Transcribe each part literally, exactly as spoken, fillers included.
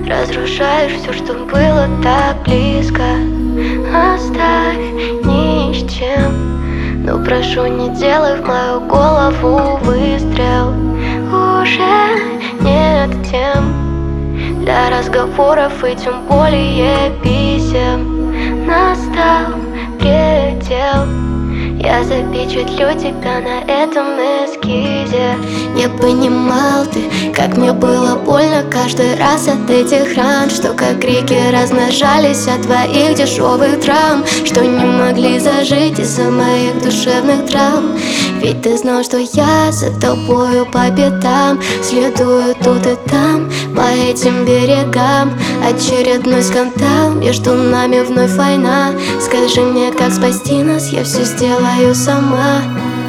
Разрушаешь все, что было так близко. Оставь ни с чем. Но прошу, не делай в мою голову выстрел. Уже нет тем для разговоров и тем более писем. Настал предел. Я запечатлю тебя на этом эскизе. Не понимал ты, как мне было больно каждый раз от этих ран, что как реки размножались от твоих дешевых драм, что не могли зажить из-за моих душевных травм. Ведь ты знал, что я за тобою по пятам следую тут и там, по этим берегам. Очередной скандал, между нами вновь война. Скажи мне, как спасти нас, я все сделаю сама.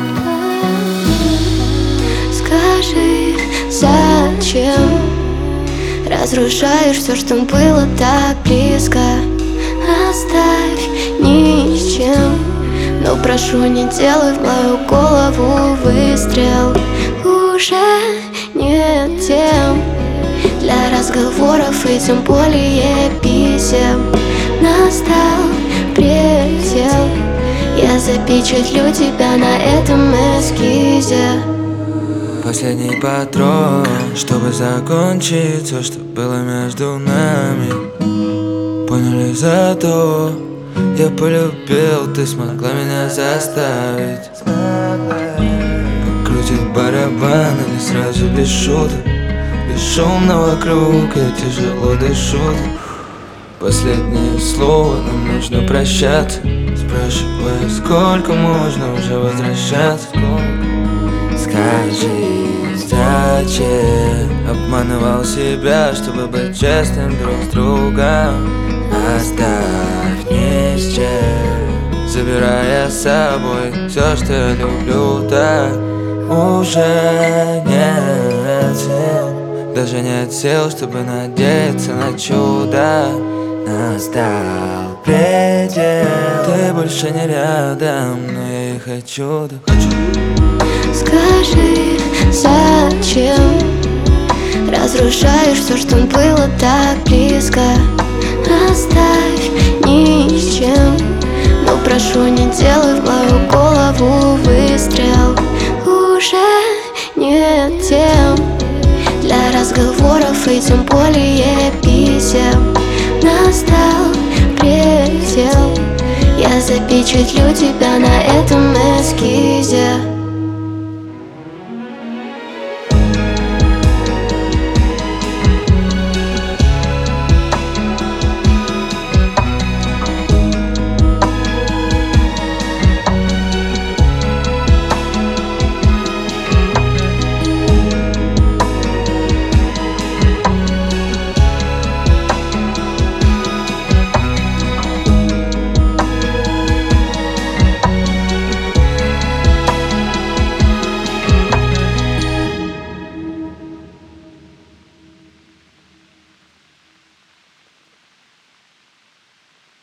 Скажи, зачем разрушаешь все, что было так близко? Оставь ни с чем. Но прошу, не делай в мою голову выстрел. Уже нет тем для разговоров и тем более писем. Настал предел. Я запечатлю тебя на этом эскизе. Последний патрон, чтобы закончить все, что было между нами. Поняли, зато я полюбил, ты смогла меня заставить покрутить барабан, или сразу без шуток. Бесшумно вокруг, я тяжело дышу. Последнее слово, нам нужно прощаться. Спрашивая, сколько можно уже возвращаться. Скажи, зачем обманывал себя, чтобы быть честным друг с другом? Оставь ни с чем, забирая с собой все, что я люблю так. Уже нет сил, даже нет сил, чтобы надеяться на чудо. Настал предел. Ты больше не рядом, но я и хочу, да хочу. Скажи, зачем разрушаешь все, что было так близко? Оставь ни с чем. Но прошу, не делай в мою голову выстрел. Уже нет тем для разговоров и тем более писем. Настал предел. Я запечатлю тебя на этом